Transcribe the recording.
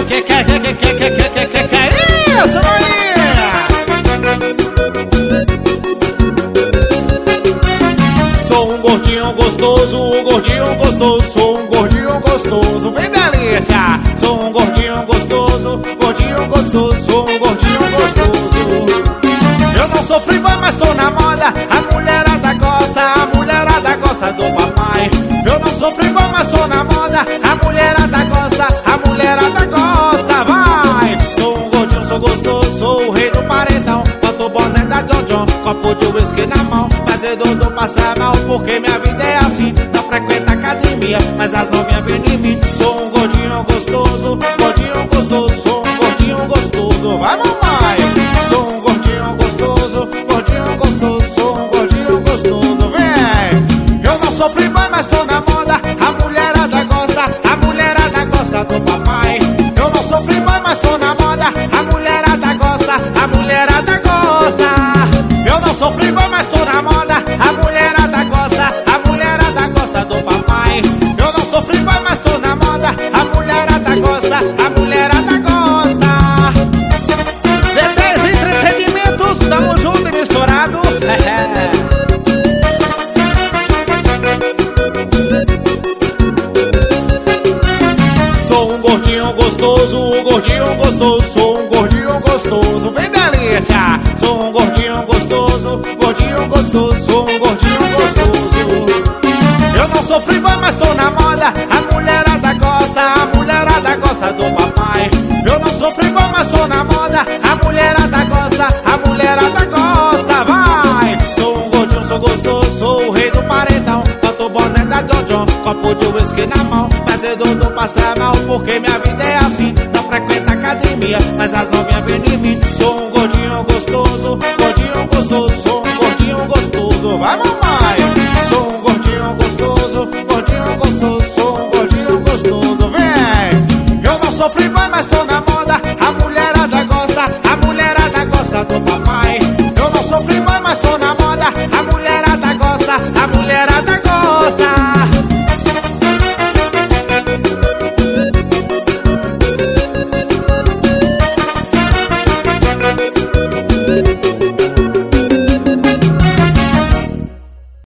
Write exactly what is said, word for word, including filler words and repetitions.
que que que que que que que que que que é isso aí? Sou um gordinho gostoso, gordinho gostoso, sou um gordinho gostoso, vem delícia. Sou um gordinho gostoso, gordinho gostoso, sou um gordinho gostoso. Eu não sou playboy, mas tô na moda, a mulherada gosta, a mulherada gosta do papai. Eu não sou playboy, mas tô na moda, a mulherada gosta, a mulherada gosta, vai. Sou um gordinho, sou gostoso, sou o rei do paredão. Boto o boné da John John, copo de whisky na mão, fazedor do passar mal, porque minha vida é assim. Não frequento academia, mas as novinhas vêm em mim. Sou um gordinho gostoso, gordinho gostoso, sou um gordinho gostoso, vai mamãe. Sou um gordinho gostoso, gordinho gostoso, sou um gordinho gostoso, vem. Eu não sou playboy, mas tô na moda, a mulherada gosta, a mulherada gosta do papai. Eu não sou playboy, mas tô na moda, a mulherada gosta, a mulherada gosta. Eu não sou playboy, mas tô na moda, a mulherada gosta, a mulherada gosta do papai. Eu não sou playboy, mas tô na moda, a mulherada gosta, a mulherada gosta. C dez Entretenimentos, tamo junto e misturado. Sou um gordinho gostoso, gordinho gostoso, sou um gordinho gostoso, vem delícia. Sou um gordinho gostoso, gordinho gostoso, sou um gordinho gostoso. Eu não sou playboy, mas tô na moda, a mulherada gosta, a mulherada gosta do papai. Eu não sou playboy, mas tô na moda, a mulherada gosta, a mulherada gosta, vai. Sou um gordinho, sou gostoso, sou o rei do paredão. Boto o boné da John John, copo de whisky na mão, fazedor do passar mal, porque minha vida é assim. Não frequento academia, mas as novinhas vêm em mim. Sou um gordinho gostoso, gordinho gostoso, sou um gordinho gostoso, vai mamãe. Sou um gordinho gostoso, gordinho gostoso, sou um gordinho gostoso, vem. Eu não sou playboy, mas tô na moda,